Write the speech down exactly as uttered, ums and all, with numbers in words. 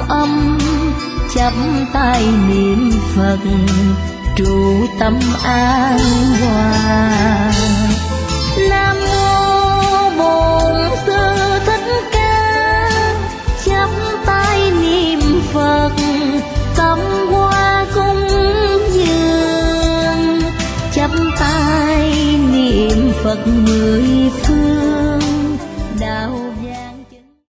âm, chắp tay niệm Phật trụ tâm an hòa. Nam mô Bổn Sư Thích Ca, chắp tay niệm Phật tâm hoa cung dường, chắp tay niệm Phật mười